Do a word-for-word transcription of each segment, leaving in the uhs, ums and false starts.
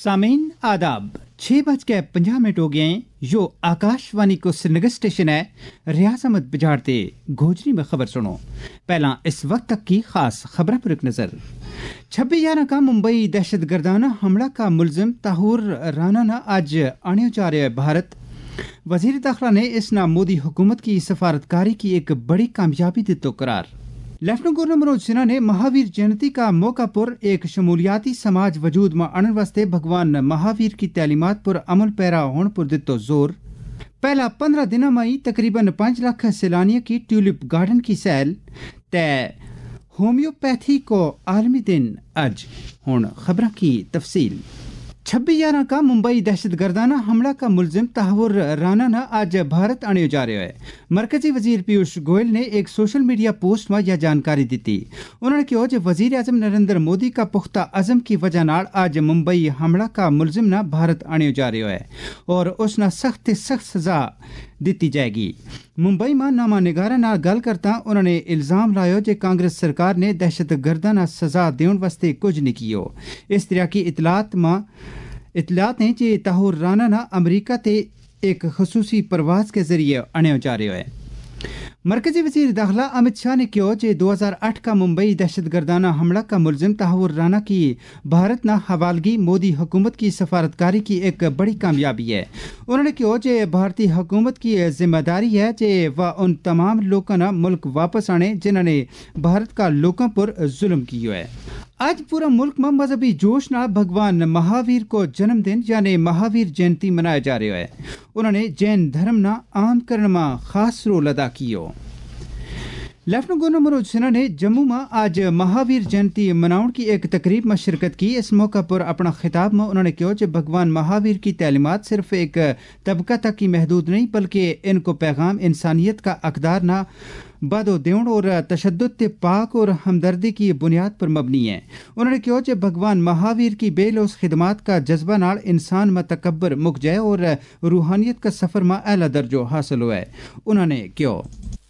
सामीन आदाब, छः बज के पंजाह मिनट हो गए हैं। यो आकाशवाणी को श्रीनगर स्टेशन है। रियाज अहमद बिजाड़ते गोजरी में खबर सुनो। पहला इस वक्त तक की खास खबर पर एक नजर। छब्बीस ग्यारह का मुंबई दहशत गर्दाना हमला का मुलजिम ताहूर राना ना आज आने जा रहे भारत। वजीर दाखिला ने इस ना मोदी हुकूमत की सफारतकारी की एक बड़ी कामयाबी दी तो करार। लेफ्टिनेंट गवर्नर मनोज सिन्हा ने महावीर जयंती का मौका पर एक शमूलियाती समाज वजूद में आने वास्ते भगवान महावीर की तालीमात पर अमल पैरा होने पर दितो जोर। पहला पंद्रह दिनों में ही तकरीबन पाँच लाख सैलानियों की ट्यूलिप गार्डन की सैल तय। होम्योपैथी को आलमी दिन आज। हुण खबरों की तफसील। छब्बीस ग्यारह का मुंबई दहशत गर्दाना हमला का मुलजिम ताहूर राना ना आज भारत आने जा रहा है। मरकजी वजीर पीयूष गोयल ने एक सोशल मीडिया पोस्ट में यह जानकारी दी थी। उन्होंने कहा कि वजीर आजम नरेंद्र मोदी का पुख्ता अज़म की वजह नाल आज मुंबई हमला का मुलजिम ना भारत आने जा रहा है और उसना सख्त सख्त सजा दी जाएगी। मुंबई में नामा निगारा नाल गल करता उन्होंने इल्जाम लाया कि कांग्रेस सरकार ने दहशत गर्दाना सजा देने वास्ते कुछ नहीं किया। इस तरह की इतलात में इतलात हैं कि ताहूर राना ना अमरीका ते एक खसूसी परवाज के जरिए आने जा रहा है। मरकजी वजीर दाखिला अमित शाह ने कहा कि दो हज़ार आठ का मुंबई दहशत गर्दाना हमला का मुलजिम ताहूर राना की भारत ना हवालगी मोदी हुकूमत की सफारतकारी की एक बड़ी कामयाबी है। उन्होंने कहा कि भारतीय हुकूमत की जिम्मेदारी है कि वह उन तमाम लोगों ना मुल्क वापस आने जिन्होंने भारत का लोगों पर जुल्म किया है। आज पूरा मुल्क में मजहबी जोश ना भगवान महावीर को जन्मदिन यानी महावीर जयंती मनाया जा रहा है। उन्होंने जैन धर्म ना आम करने में खास रोल अदा किया। लेफ्टिनेंट गवर्नर मनोज सिन्हा ने जम्मू में आज महावीर जयंती मनाने की एक तकरीब में शिरकत की। इस मौका पर अपना खिताब में उन्होंने कहा कि भगवान महावीर की तालीमात सिर्फ एक तबका तक ही महदूद नहीं बल्कि इनको पैगाम इंसानियत का अकदार ना बादो देवण और तशद्दुद पाक और हमदर्दी की बुनियाद पर मबनी है। उन्होंने कहा कि भगवान महावीर की बेलौस खिदमात का जज्बा नाल इंसान में तकब्बर मुक जाए और रूहानियत का सफर में अहला दर्जो हासिल हुआ है। उन्होंने कहा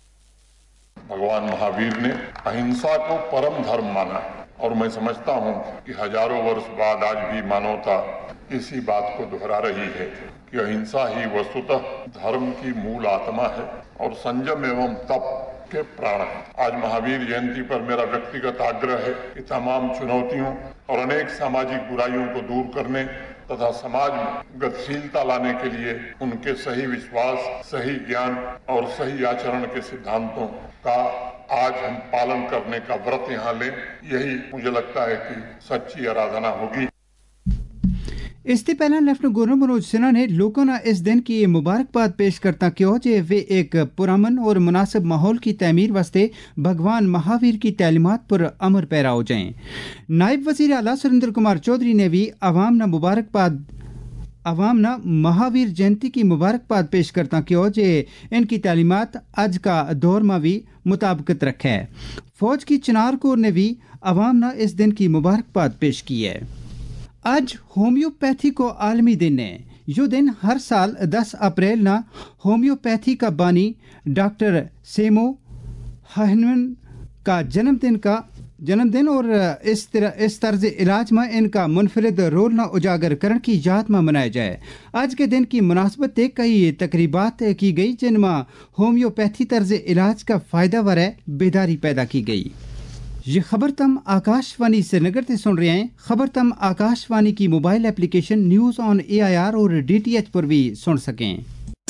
भगवान महावीर ने अहिंसा को परम धर्म माना और मैं समझता हूँ कि हजारों वर्ष बाद आज भी मानवता इसी बात को दोहरा रही है कि अहिंसा ही वस्तुतः धर्म की मूल आत्मा है और संयम एवं तप के प्राण है। आज महावीर जयंती पर मेरा व्यक्तिगत आग्रह है कि तमाम चुनौतियों और अनेक सामाजिक बुराइयों को दूर करने तथा समाज में गतिशीलता लाने के लिए उनके सही विश्वास, सही ज्ञान और सही आचरण के सिद्धांतों का आज हम पालन करने का व्रत यहाँ लें। यही मुझे लगता है कि सच्ची आराधना होगी। इससे पहले लेफ्टिनेंट गवर्नर मनोज सिन्हा ने लोगों ने इस दिन की मुबारकबाद पेश करता कहा कि वे एक पुरअमन और मुनासिब माहौल की तमीर वास्ते भगवान महावीर की तालीमात पर अमर पैरा हो जाएं। नायब वजीर आला सुरेंद्र कुमार चौधरी ने भी अवाम न मुबारकबाद अवाम ना महावीर जयंती की मुबारकबाद पेश करता कहा कि इनकी तालीमात आज का दौर में भी मुताबिकत रखे है। फौज की चिनार कोर ने भी अवाम ना इस दिन की मुबारकबाद पेश की है। आज होम्योपैथी को आलमी दिन है। यो दिन हर साल दस अप्रैल ना होम्योपैथी का बानी डॉक्टर सेमो हाहनमन का जन्मदिन का जन्मदिन और इस तरह इस तर्ज इलाज में इनका मुनफरिद रोल ना उजागर करने की याद में मनाया जाए। आज के दिन की मुनासबत कई तकरीबात की गई जिनमें होम्योपैथी तर्ज इलाज का फायदा वर बेदारी पैदा की गई। ये खबर तम आकाशवाणी से नगर से सुन रहे हैं। खबर तम आकाशवाणी की mobile application news on A I R और डी टी एच पर भी सुन सकें।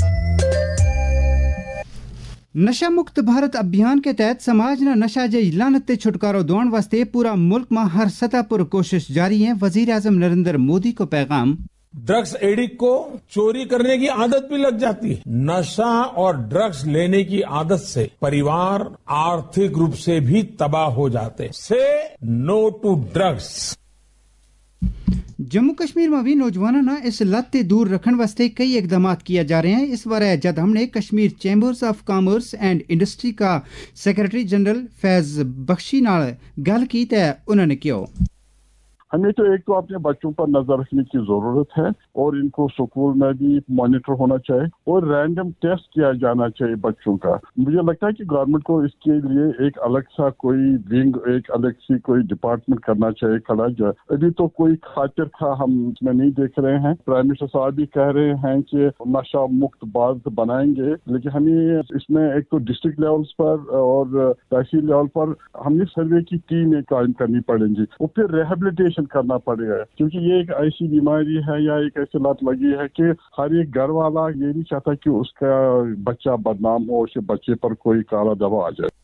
नशा मुक्त भारत अभियान के तहत समाज न नशा जई लानत ते छुटकारो दिलाने वास्ते पूरा मुल्क में हर सतह पर कोशिश जारी है। वजीर आजम नरेंद्र मोदी को पैगाम। ड्रग्स एडिक्ट को चोरी करने की आदत भी लग जाती है। नशा और ड्रग्स लेने की आदत से परिवार आर्थिक रूप से भी तबाह हो जाते। Say no to drugs. Jammu Kashmir में भी नौजवानों ने इस लत से दूर रखने वास्ते कई इकदाम किए जा रहे हैं। इस बार जब हमने Kashmir chambers of commerce and industry का सेक्रेटरी जनरल फैज बख्शी नाल गल की तो उन्होंने कहा हमें तो एक तो अपने बच्चों पर नजर रखने की जरूरत है और इनको स्कूल में भी मॉनिटर होना चाहिए और रैंडम टेस्ट किया जाना चाहिए बच्चों का। मुझे लगता है कि गवर्नमेंट को इसके लिए एक अलग सा कोई विंग, एक अलग सी कोई डिपार्टमेंट करना चाहिए खड़ा जाए। अभी तो कोई खातिर खा हम इसमें नहीं देख रहे हैं। प्राइम मिनिस्टर साहब भी कह रहे हैं कि नशा मुक्त भारत बनाएंगे, लेकिन हमें इसमें एक तो डिस्ट्रिक्ट लेवल्स पर और तहसील लेवल पर हमने सर्वे की टीमें कायम करनी पड़ेंगी और फिर रिहेबिलिटेशन करना पड़ेगा, क्योंकि ये एक ऐसी बीमारी है या एक ऐसी लत लगी है कि हर एक घर वाला ये नहीं चाहता कि उसका बच्चा बदनाम हो, उसके बच्चे पर कोई काला दवा आ जाए।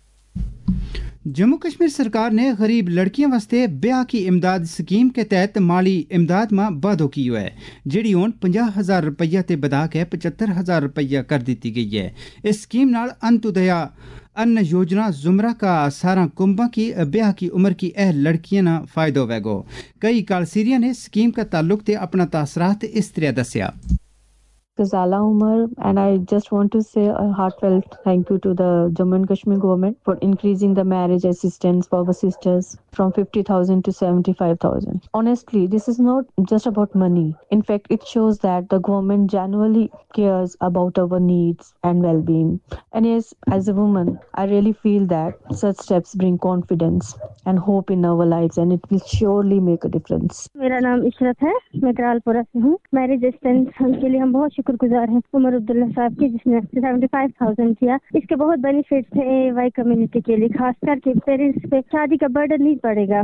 जम्मू कश्मीर सरकार ने गरीब लड़कियों वास्ते ब्याह की इमदाद स्कीम के तहत माली इमदाद में वादो की है, जिहड़ी हुण पचास हजार रुपया ते बधा के पचहत्तर हजार रुपया कर दी गई है। इस स्कीम नाल अंत्योदया अन्न योजना जुमरा का सारा कुंभा की ब्याह की उम्र की अह लड़कियां ना फायदो वैगो। कई कालसीरिया ने स्कीम का ताल्लुक ते अपना तासरात इस तरह दसिया। Ghazala Umar, and I just want to say a heartfelt thank you to the Jammu and Kashmir government for increasing the marriage assistance for our sisters from fifty thousand to seventy-five thousand. Honestly, this is not just about money. In fact, it shows that the government genuinely cares about our needs and well-being. And yes, as a woman, I really feel that such steps bring confidence and hope in our lives, and it will surely make a difference. मेरा नाम इशरत है, मैं करालपुरा से हूँ। Marriage assistance के लिए हम बहुत शुक्रगुजार हैं उमर अब्दुल्ला साहब के, जिसने सेवेंटी फाइव थाउजेंड किया। इसके बहुत बेनिफिट्स हैं ए वाई कम्युनिटी के लिए, खास करके पेरेंट्स पे शादी का बर्डन नहीं पड़ेगा।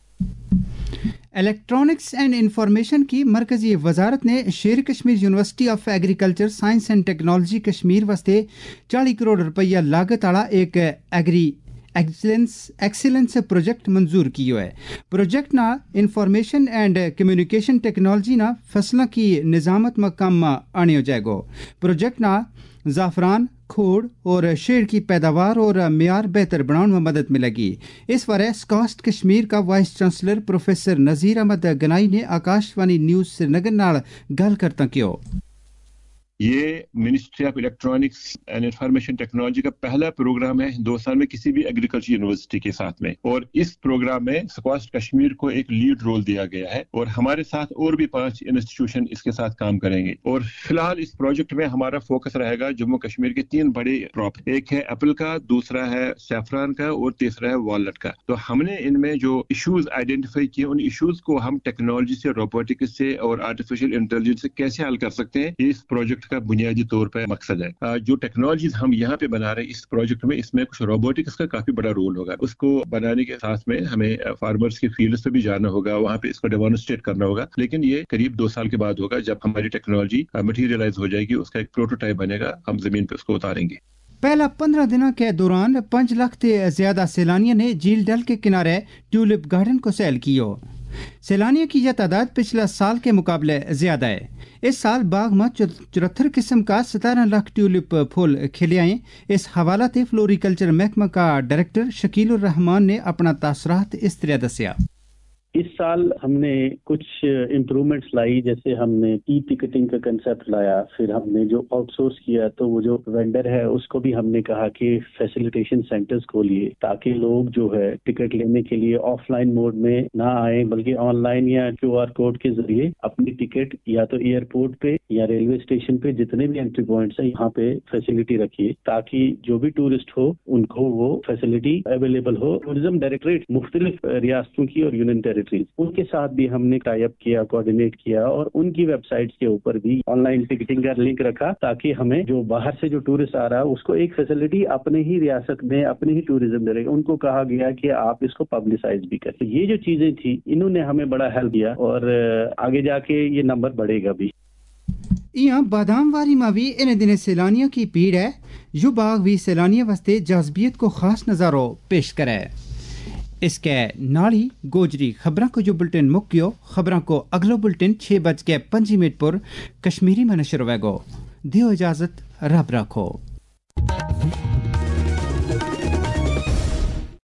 इलेक्ट्रॉनिक्स एंड इंफॉर्मेशन की मरकजी वजारत ने Sher Kashmir university of agriculture science and technology Kashmir वास्ते चालीस करोड़ रुपया लागत वाला एक एग्री एक्सीलेंस एक्सीलेंस प्रोजेक्ट मंजूर किया है। प्रोजेक्ट ना इंफॉर्मेशन एंड कम्युनिकेशन टेक्नोलॉजी ना फसलों की निजामत में काम आने हो जाएगा। प्रोजेक्ट ना ज़ाफ़रान, खोड़ और शेर की पैदावार और मेयार बेहतर बनाने में मदद मिलेगी। इस बारे स्कास्ट कश्मीर का vice chancellor professor Nazir Ahmad Ganai ने आकाशवाणी न्यूज़ श्रीनगर नाल गल करता किया। ये ministry of electronics and information technology का पहला प्रोग्राम है दो साल में किसी भी एग्रीकल्चर यूनिवर्सिटी के साथ में, और इस प्रोग्राम में स्क्वास्ट कश्मीर को एक लीड रोल दिया गया है और हमारे साथ और भी पांच इंस्टीट्यूशन इसके साथ काम करेंगे। और फिलहाल इस प्रोजेक्ट में हमारा फोकस रहेगा जम्मू कश्मीर के तीन बड़े क्रॉप, एक है एप्पल का, दूसरा है सैफरान का और तीसरा है वॉलनट का। तो हमने इनमें जो इश्यूज आइडेंटिफाई किए, उन इश्यूज को हम टेक्नोलॉजी से, रोबोटिक्स से और आर्टिफिशियल इंटेलिजेंस से कैसे हल कर सकते हैं, इस प्रोजेक्ट का बुनियादी तौर पर मकसद है। जो टेक्नोलॉजीज हम यहाँ पे बना रहे हैं इस प्रोजेक्ट में, इसमें कुछ रोबोटिक्स का काफी बड़ा रोल होगा। उसको बनाने के साथ में हमें फार्मर्स की फील्ड पे भी जाना होगा, वहाँ पे इसको डेमोन्स्ट्रेट करना होगा, लेकिन ये करीब दो साल के बाद होगा जब हमारी टेक्नोलॉजी मटीरियलाइज हो जाएगी, उसका एक प्रोटोटाइप बनेगा, हम जमीन पे उसको उतारेंगे। पहला पंद्रह दिनों के दौरान पांच लाख से ज्यादा सैलानियों ने झील डल के किनारे ट्यूलिप गार्डन को सैल किया। सैलानियों की यह तादाद पिछला साल के मुकाबले ज्यादा है। इस साल बाग में चौहत्तर किस्म का सतारह लाख ट्यूलिप फूल खिले आए। इस हवाला से फ्लोरिकल्चर महकमा का डायरेक्टर शकील उर रहमान ने अपना तासरात इस तरह दसिया। इस साल हमने कुछ इम्प्रूवमेंट्स लाई, जैसे हमने ई टिकटिंग का कंसेप्ट लाया, फिर हमने जो आउटसोर्स किया तो वो जो वेंडर है उसको भी हमने कहा कि फैसिलिटेशन सेंटर्स खोलिए ताकि लोग जो है टिकट लेने के लिए ऑफलाइन मोड में ना आए, बल्कि ऑनलाइन या क्यूआर कोड के जरिए अपनी टिकट या तो एयरपोर्ट पे या रेलवे स्टेशन पे जितने भी एंट्री पॉइंट्स है यहाँ पे फैसिलिटी रखिए ताकि जो भी टूरिस्ट हो उनको वो फैसिलिटी अवेलेबल हो। टूरिज्म डायरेक्टरेट मुख्तलिफ रियासतों की और यूनियन टेरिटरीज उनके साथ भी हमने टाई अप किया, कोऑर्डिनेट किया और उनकी वेबसाइट्स के ऊपर भी ऑनलाइन टिकटिंग का लिंक रखा ताकि हमें जो बाहर से जो टूरिस्ट आ रहा है उसको एक फैसिलिटी अपने ही रियासत में अपने ही टूरिज्म दे रहे। उनको कहा गया कि आप इसको पब्लिसाइज भी करें। ये जो चीजें थी इन्होंने हमें बड़ा हेल्प किया और आगे जाके ये नंबर बढ़ेगा भी। यहाँ बादामवारी में भी इन दिनों सैलानियों की भीड़ है। यू बाग भी सैलानियों वास्ते जाज़बियत को खास नज़ारों पेश करे। इसके नाल ही गोजरी खबरों को जो बुलेटिन मुक्यो, खबरों को अगलो बुलेटिन छः बज के पंजी मिनट पर कश्मीरी में नशर होगा। दियो इजाजत, रब रखो।